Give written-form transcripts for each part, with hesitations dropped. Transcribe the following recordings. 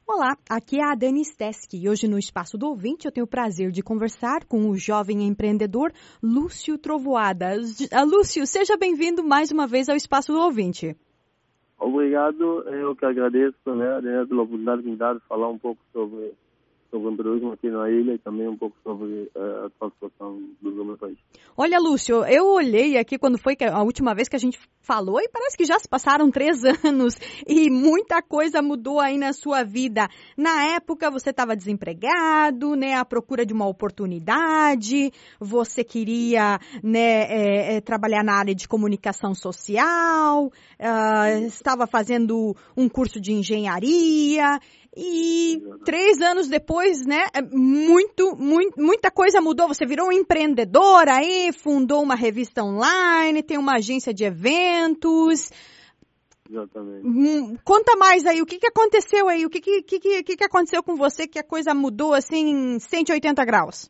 Olá, aqui é a Dani Steski e hoje no Espaço do Ouvinte eu tenho o prazer de conversar com o jovem empreendedor Lúcio Trovoada. Lúcio, seja bem-vindo mais uma vez ao Espaço do Ouvinte. Obrigado, eu que agradeço, né, pela oportunidade de me dar de falar um pouco sobre o empreendedorismo aqui na ilha e também um pouco sobre a atual situação do meu país. Olha, Lúcio, eu olhei aqui quando foi a última vez que a gente falou e parece que já se passaram 3 anos e muita coisa mudou aí na sua vida. Na época você estava desempregado, né, à procura de uma oportunidade, você queria, né, trabalhar na área de comunicação social, estava fazendo um curso de engenharia. E 3 anos depois, né, muita coisa mudou. Você virou um empreendedor aí, fundou uma revista online, tem uma agência de eventos. Exatamente. Conta mais aí, o que aconteceu aí? O que aconteceu com você que a coisa mudou assim em 180 graus?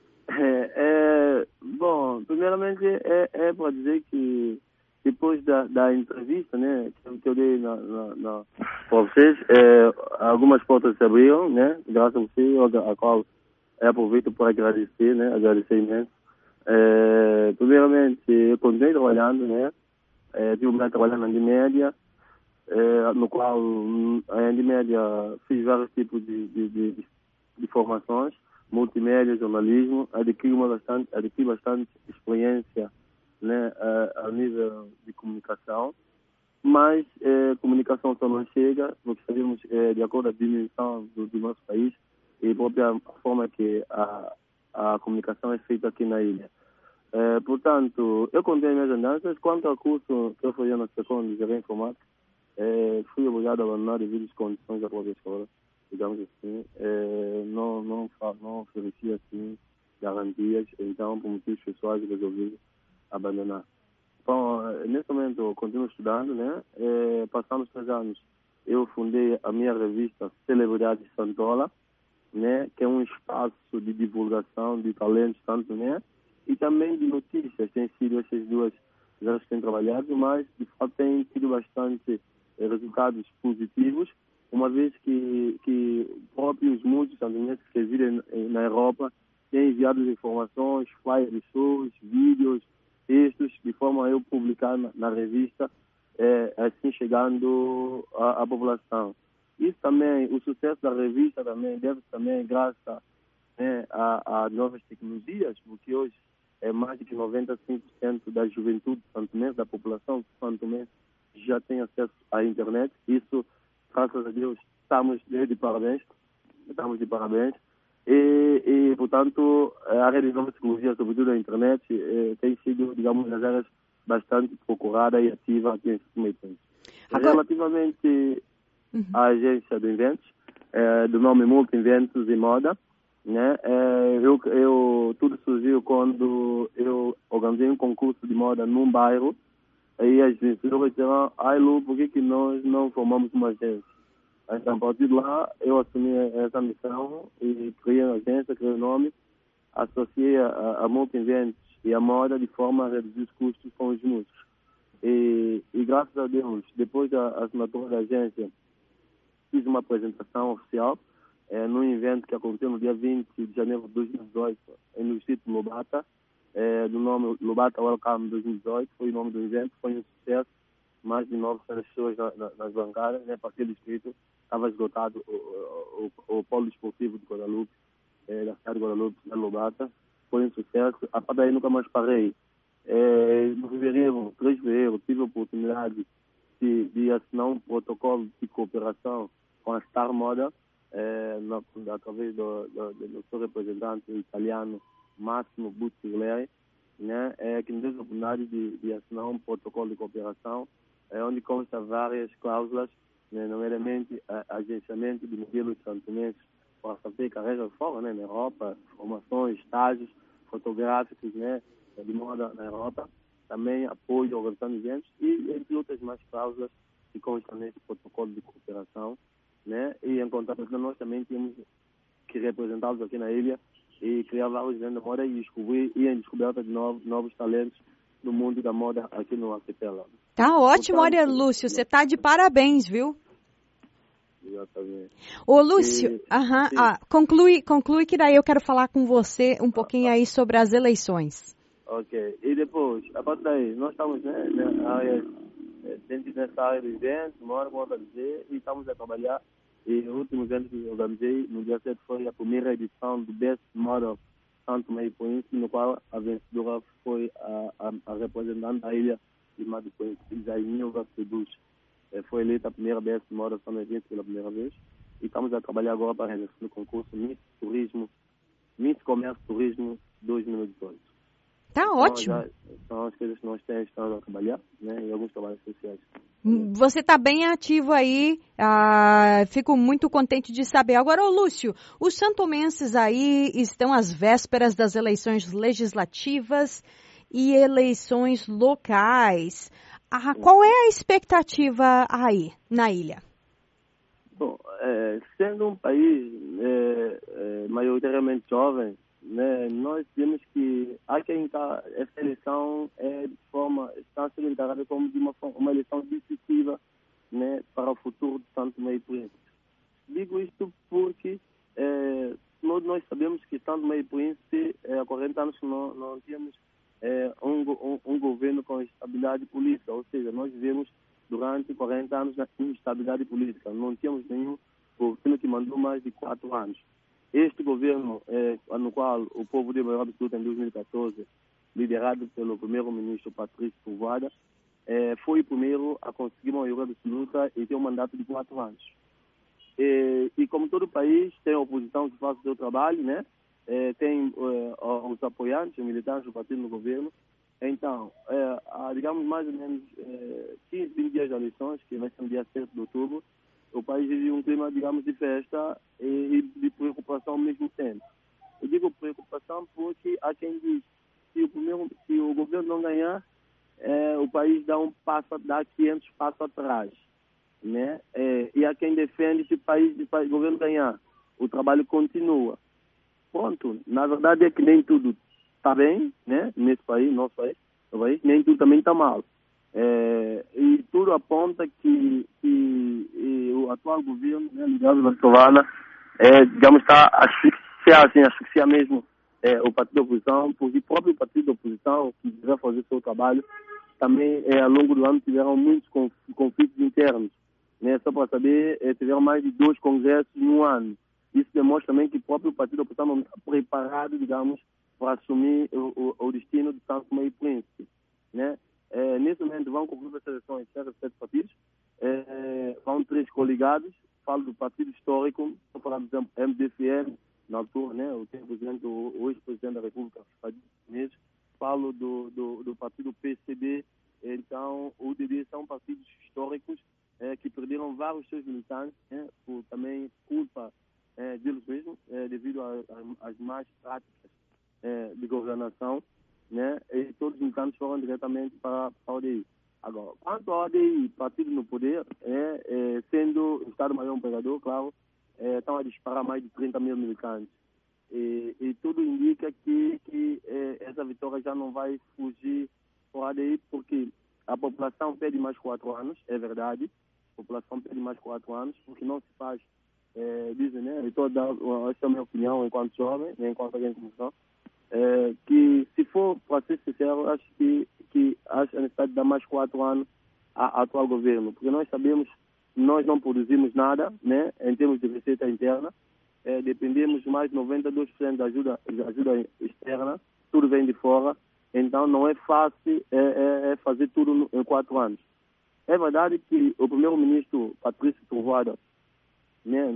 Bom, primeiramente para dizer que depois da entrevista, né, que eu dei para vocês, algumas portas se abriram, né, graças a você, a qual eu aproveito para agradecer, né, agradecer imenso. Primeiramente, eu continuei trabalhando, né, tive trabalhando na Andimédia, no qual a Andimédia fiz vários tipos de formações, multimédia, jornalismo, adquiri bastante experiência, né, a nível de comunicação, mas comunicação só não chega, porque sabemos, de acordo com a dimensão do nosso país e a própria forma que a comunicação é feita aqui na ilha. Portanto, eu contei minhas andanças. Quanto ao curso que eu fazia na Secom de Engenharia Informática, fui obrigado a abandonar devido às condições da própria escola, digamos assim. Não oferecia, assim, garantias, então, por motivos pessoais, resolvi abandonar. Bom, nesse momento eu continuo estudando, né? Passamos 3 anos, eu fundei a minha revista Celebridades Santola, né? Que é um espaço de divulgação de talentos tanto, né? E também de notícias. Tem sido essas duas áreas que tenho trabalhado, mas de fato tem tido bastante resultados positivos, uma vez que próprios muitos santonenses que residem na Europa têm enviado informações, flyers de shows, vídeos, textos, de forma a eu publicar na revista, assim chegando à população. Isso também, o sucesso da revista também deve também graças, né, a novas tecnologias, porque hoje mais de 95% da juventude santonense, da população santonense, já tem acesso à internet. Isso, graças a Deus, estamos de parabéns. E, portanto, a área de novas tecnologias, sobretudo a internet, tem sido, digamos, das áreas bastante procurada e ativa aqui em São Tomé. Relativamente à agência de eventos, do nome Multi Eventos e Moda, né? Tudo surgiu quando eu organizei um concurso de moda num bairro, aí as pessoas disseram, Lu, por que nós não formamos uma agência? Então, a partir de lá, eu assumi essa missão e criei a agência, criei o nome, associei a Multi-Eventos e a moda de forma a reduzir os custos com os músicos. E graças a Deus, depois da assinatura da agência, fiz uma apresentação oficial num evento que aconteceu no dia 20 de janeiro de 2018, no distrito Lobata, do nome Lobata Welcome 2018, foi o nome do evento, foi um sucesso. Mais de 900 pessoas nas bancadas, né, para aquele distrito. Estava esgotado o polo esportivo de Guadalupe, da cidade de Guadalupe, da Lobata. Foi um sucesso. A partir daí nunca mais parei. No fevereiro, 3 de fevereiro, tive a oportunidade de assinar um protocolo de cooperação com a Star Moda, através do seu representante italiano, Massimo Buttiglieri, né, que nos deu a oportunidade de assinar um protocolo de cooperação, onde consta várias cláusulas, né, nomeadamente agenciamento de modelos santonenses para fazer carreira fora, né, na Europa, formações, estágios fotográficos, né, de moda na Europa, também apoio à organização de eventos e entre outras mais cláusulas que constam nesse protocolo de cooperação, né, e em contrapartida nós também temos que representá-los aqui na ilha e criar vários eventos de moda e em descoberta de novos talentos no mundo da moda aqui no arquipélago. Tá ótimo, olha, Lúcio, você tá de parabéns, viu? Exatamente. Ô, Lúcio, conclui que daí eu quero falar com você um pouquinho aí sobre as eleições. Ok. E depois, a partir daí, nós estamos na área, dentro dessa área de eventos, moro, como eu dizer, e estamos a trabalhar. E o último evento que eu organizei, no dia 7, foi a primeira edição do Best Model Santo Meio Príncipe, no qual a vencedora foi a representante da ilha de Santo Príncipe, Jainilva Seduz. Foi eleita a primeira Best Model Santo Meio Príncipe pela primeira vez. E estamos a trabalhar agora para a realização do concurso Miss Comércio Turismo 2018. Tá então, ótimo. São as coisas que nós estamos a trabalhar, né, em alguns trabalhos sociais. Você está bem ativo aí, fico muito contente de saber. Agora, ô Lúcio, os santomenses aí estão às vésperas das eleições legislativas e eleições locais. Qual é a expectativa aí, na ilha? Bom, sendo um país maioritariamente jovem, né, nós vemos que essa eleição está sendo encarada como uma eleição decisiva, né, para o futuro de Santo Meio Príncipe. Digo isto porque nós sabemos que Santo Meio Príncipe, há 40 anos não tínhamos um governo com estabilidade política, ou seja, nós vivemos durante 40 anos na instabilidade política, não tínhamos nenhum governo que mandou mais de 4 anos. Este governo, no qual o povo deu maioria absoluta em 2014, liderado pelo primeiro-ministro Patrício Trovoada, foi o primeiro a conseguir uma maioria absoluta e ter um mandato de 4 anos. E como todo país, tem a oposição que faz o seu trabalho, né? Tem os apoiantes, os militantes do partido no governo. Então, há, digamos, mais ou menos 15, 20 dias de eleições, que vai ser no dia 7 de outubro, o país vive um clima, digamos, de festa e de preocupação ao mesmo tempo. Eu digo preocupação porque há quem diz que se o governo não ganhar, o país dá 500 passos atrás, né? E há quem defende que o governo ganhar, o trabalho continua. Pronto, na verdade é que nem tudo está bem, né? Nesse país, nosso país, nem tudo também está mal. E tudo aponta que o atual governo, né, ligado na Sovana, digamos, está a asfixiar mesmo o partido da oposição, porque o próprio partido da oposição, que deve fazer o seu trabalho, também ao longo do ano tiveram muitos conflitos internos. Né? Só para saber, tiveram mais de 2 congressos no ano. Isso demonstra também que o próprio partido da oposição não está preparado, digamos, para assumir o destino de Santo Meio Príncipe. Né? Nesse momento vão concluir as eleições, 7 partidos, vão 3 coligados. Falo do partido histórico, vou falar, por exemplo, MDCM, na altura, né, o ex-presidente da República, falo do partido PCB. Então, o DD são partidos históricos que perderam vários seus militantes, né, por também culpa deles mesmos, devido às más práticas de governação, né, e todos os militantes foram diretamente para a ODI. Agora, quanto ao ODI, partido no poder, sendo o Estado-Maior Empregador, claro, estão a disparar mais de 30 mil militantes. E tudo indica que essa vitória já não vai fugir para o ADI, porque a população pede mais 4 anos, é verdade, a população pede mais 4 anos, porque não se faz, dizem, né, essa é a minha opinião enquanto jovem, enquanto alguém de função, que se for, para ser sincero, acho que acho a necessidade de dar mais 4 anos ao atual governo, porque nós sabemos, nós não produzimos nada, né, em termos de receita interna, dependemos mais de 92% da ajuda externa, tudo vem de fora, então não é fácil fazer tudo em 4 anos. É verdade que o primeiro-ministro Patrício Trovoada, né,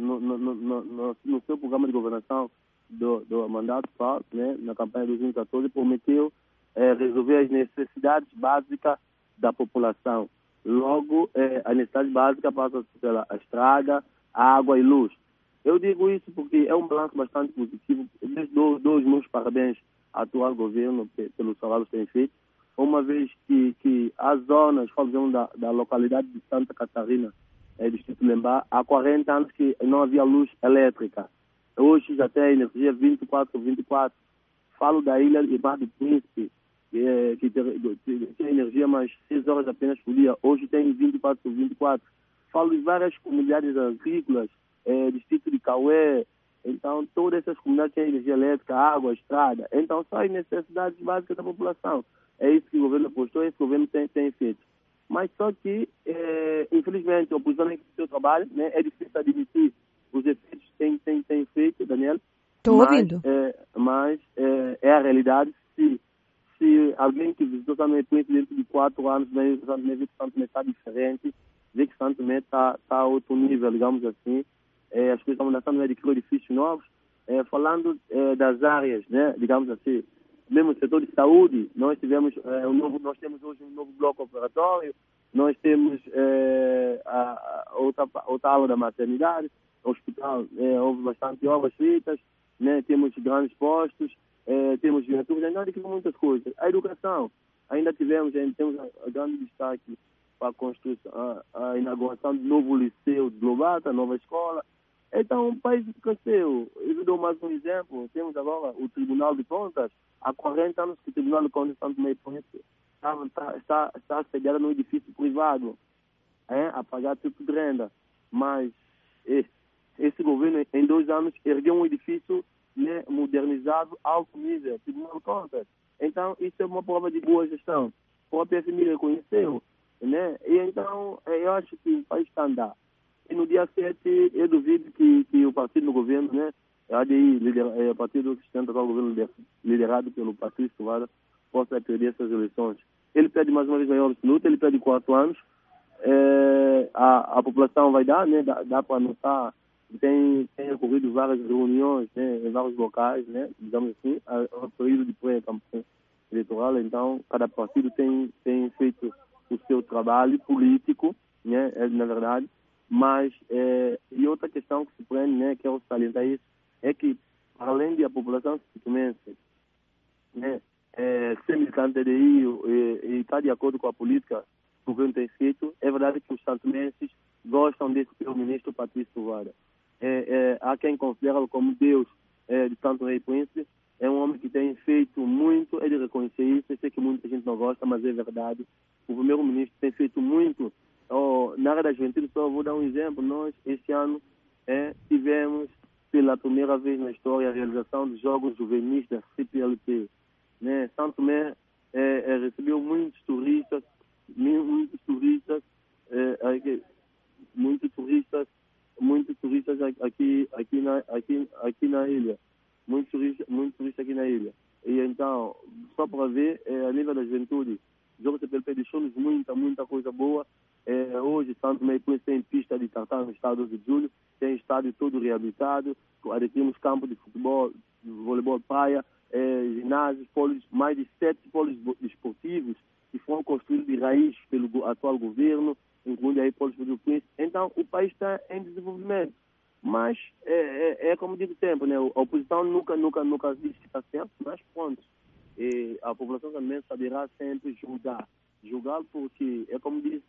no seu programa de governação do mandato, né, na campanha de 2014, prometeu resolver as necessidades básicas da população. Logo, a necessidade básica passa pela estrada, água e luz. Eu digo isso porque é um balanço bastante positivo. Dou os meus parabéns ao atual governo pelo trabalho que tem feito, uma vez que as zonas, falamos da localidade de Santa Catarina, distrito Lembá, há 40 anos que não havia luz elétrica. Hoje já tem energia 24/24. Falo da ilha de Mar do Príncipe, que tem energia mais 6 horas apenas por dia. Hoje tem 24/24. falo de várias comunidades agrícolas, distrito de Cauê. Então, todas essas comunidades têm energia elétrica, água, estrada. Então, são as necessidades básicas da população. É isso que o governo apostou, é isso que o governo tem feito. Mas só que, infelizmente, a oposição tem feito o seu trabalho, né? É difícil admitir os efeitos que tem feito, Daniel. Estou ouvindo. Mas é a realidade. Se alguém que visitou Santo Tomé dentro de 4 anos, vê que Santo Tomé está diferente, vê que Santo Tomé está a outro nível, digamos assim. As coisas estão lançando, adquiriu edifícios novos. Falando das áreas, né, digamos assim, mesmo no setor de saúde, nós temos hoje um novo bloco operatório, nós temos outra ala da maternidade, hospital, houve bastante obras feitas, né, temos grandes postos, temos viaturas, ainda adquiriu muitas coisas. A educação, ainda temos a grande destaque para a construção, a inauguração do novo liceu de Globata, nova escola. Então, o país cresceu. Eu dou mais um exemplo. Temos agora o Tribunal de Contas. Há 40 anos que o Tribunal de Contas de Santo Tomé e Príncipe está sediado num edifício privado, a pagar tipo de renda. Mas esse governo, em 2 anos, ergueu um edifício, né, modernizado, alto nível, Tribunal de Contas. Então, isso é uma prova de boa gestão. A própria FMI reconheceu, né? E então, eu acho que o país está a andar. E no dia 7, eu duvido que o partido no governo, né, a ADI, o partido que sustenta o governo liderado pelo Patrício Tovar, possa perder essas eleições. Ele pede mais uma vez maioria absoluta, ele pede 4 anos. A população vai dar, né, dá para anotar, tem ocorrido várias reuniões, né, em vários locais, né, digamos assim, ao período de pré-campanha eleitoral. Então, cada partido tem feito o seu trabalho político, né, na verdade. Mas, e outra questão que se prende, né, que eu salientar isso, é que, além de a população se comece, né, ser militante da DI e estar de acordo com a política que o governo tem feito, é verdade que os santomenses gostam desse primeiro-ministro Patrício Tovar. Há quem considera-lo como Deus de Santo Tomé e Príncipe. É um homem que tem feito muito, é de reconhecer isso. Eu sei que muita gente não gosta, mas é verdade. O primeiro-ministro tem feito muito. Na área da juventude, só vou dar um exemplo. Nós, este ano, tivemos, pela primeira vez na história, a realização dos Jogos Juvenis da CPLP. Né? Santo Tomé recebeu muitos turistas aqui na ilha. Muitos turistas aqui na ilha. E então, só para ver, a nível da juventude, o Jogo CPLP deixou-nos muita coisa boa. Hoje, Santo Tomé e Príncipe tem pista de tartan no estado de julho, tem estádio todo reabilitado, temos campo de futebol, de voleibol de praia, ginásios, mais de 7 polos esportivos que foram construídos de raiz pelo atual governo, incluindo aí polos do Príncipe. Então, o país está em desenvolvimento. Mas, como digo sempre, né, a oposição nunca diz que está certo, mas pronto. A população também saberá sempre julgar porque, como disse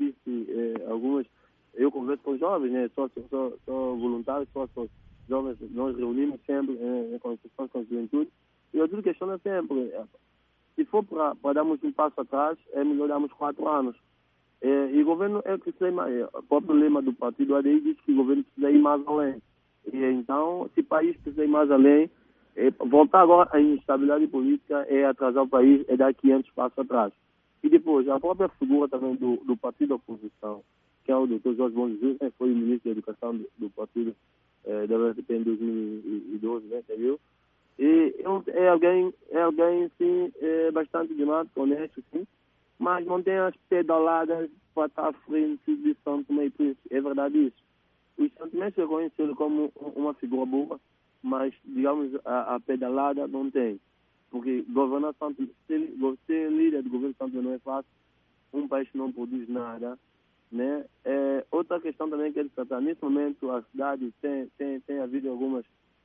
algumas, eu converso com jovens, né, sou voluntário, sou jovens, nós reunimos sempre em construções com a juventude, e eu tudo questiono sempre, se for para darmos um passo atrás, é melhor darmos 4 anos. E o governo o próprio lema do partido ADI diz que o governo precisa ir mais além. E então, se o país precisa ir mais além, voltar agora à instabilidade política é atrasar o país, é dar 500 passos atrás. E depois, a própria figura também do partido da oposição, que é o Dr. Jorge Bom Jesus, né, foi o ministro da Educação do partido da UFP em 2012, né, entendeu? E é alguém sim, bastante dinâmico, honesto, sim, mas não tem as pedaladas para estar à frente de Santo Tomé e Príncipe. É verdade isso. Os Santo Tomé se reconhecem como uma figura boa, mas, digamos, a pedalada não tem. Porque governar Santo Tomé, ser líder do governo de Santo Tomé não é fácil. Um país que não produz nada, né? Outra questão também que é de tratar. Nesse momento, a cidade tem havido algumas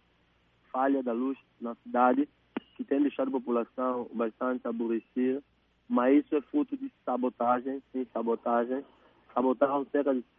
falhas da luz na cidade, que tem deixado a população bastante aborrecida. Mas isso é fruto de sabotagem. Sabotaram cerca de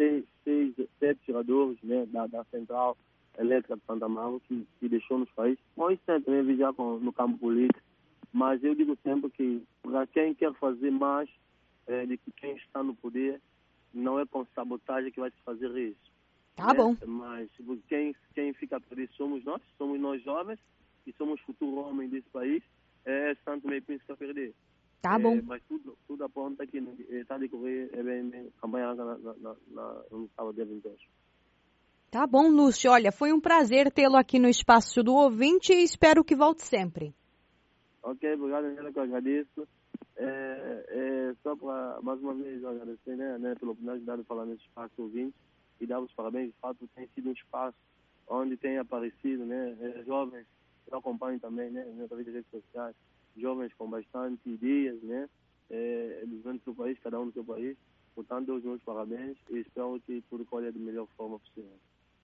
7 geradores, né, da central elétrica de Santa Amaro, que deixou nos países. Bom, isso tem também a ver já no campo político, mas eu digo sempre que para quem quer fazer mais de que quem está no poder, não é com sabotagem que vai se fazer isso. Tá bom. Mas quem fica por isso somos nós jovens, que somos o futuro homem desse país, é Santo Meio Príncipe a perder. Tá bom. Mas tudo aponta que está a decorrer bem campanha no sábado dia 22. Tá bom, Lúcio. Olha, foi um prazer tê-lo aqui no Espaço do Ouvinte e espero que volte sempre. Ok, obrigado, Angela, que eu agradeço. Só para, mais uma vez, agradecer pela oportunidade de falar nesse Espaço do Ouvinte e dar os parabéns. De fato, tem sido um espaço onde tem aparecido jovens que acompanham também, através das redes sociais, jovens com bastante ideias, do seu país, cada um do seu país. Portanto, dou os meus parabéns e espero que tudo corra da melhor forma possível.